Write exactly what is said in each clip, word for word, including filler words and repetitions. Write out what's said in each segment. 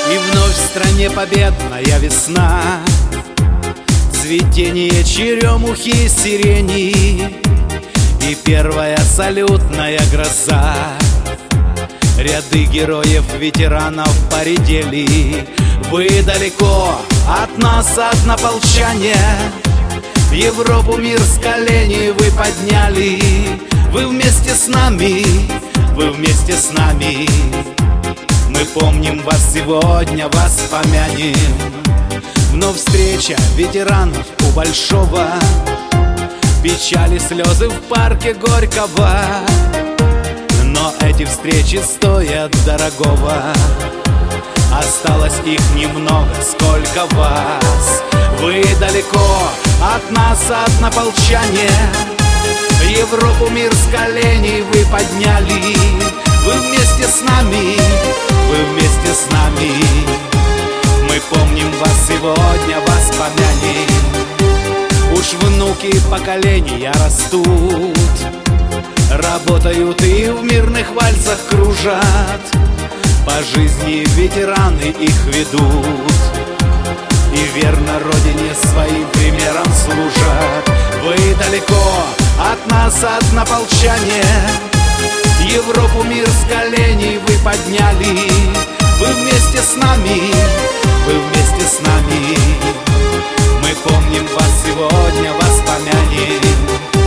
И вновь в стране победная весна, цветение черемухи и сирени, и первая салютная гроза. Ряды героев, ветеранов поредели. Вы далеко от нас, однополчане, Европу, мир с коленей вы подняли. Вы вместе с нами, вы вместе с нами. Мы помним вас сегодня, вас помянем. Вновь встреча ветеранов у Большого, печали, слезы в парке Горького. Но эти встречи стоят дорогого. Осталось их немного, сколько вас. Вы далеко от нас, однополчане, Европу, мир с коленей вы подняли. Вы вместе с нами, вы вместе с нами. Мы помним вас сегодня, вас помянем. Уж внуки поколения растут, работают и в мирных вальсах кружат. По жизни ветераны их ведут, и верно родине своим примером служат. Вы далеко от нас, однополчане, Европу, мир с коленей вы подняли. Вы вместе с нами, вы вместе с нами. Мы помним вас сегодня, вас помянем.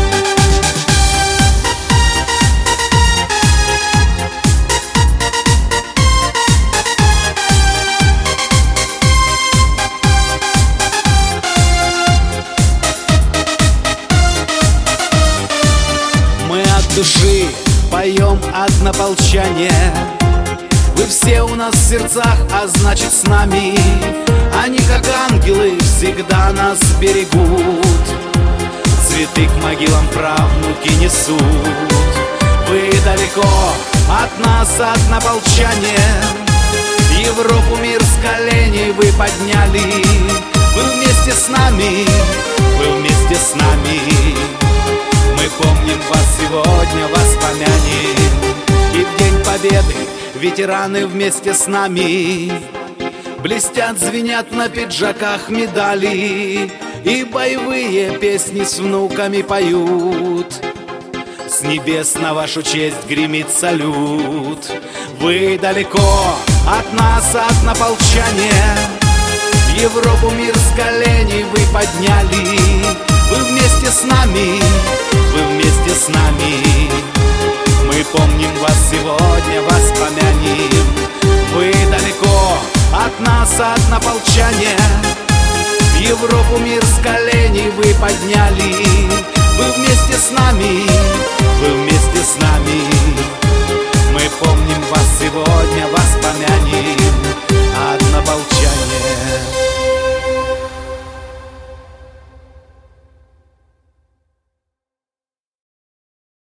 Души поем, однополчане. Вы все у нас в сердцах, а значит с нами. Они, как ангелы, всегда нас берегут. Цветы к могилам правнуки несут. Вы далеко от нас, однополчане, Европу, мир с коленей вы подняли. Вы вместе с нами, вы вместе с нами. Мы помним вас сегодня, вас помянем. И в День Победы ветераны вместе с нами. Блестят, звенят на пиджаках медали, и боевые песни с внуками поют. С небес на вашу честь гремит салют. Вы далеко от нас, однополчане, Европу, мир с коленей вы подняли. Вы вместе с нами, вы вместе с нами. Мы помним вас сегодня, вас помянем. Вы далеко от нас, однополчане, Европу, мир с коленей вы подняли. Вы вместе с нами, вы вместе с нами. Мы помним вас сегодня, вас помянем.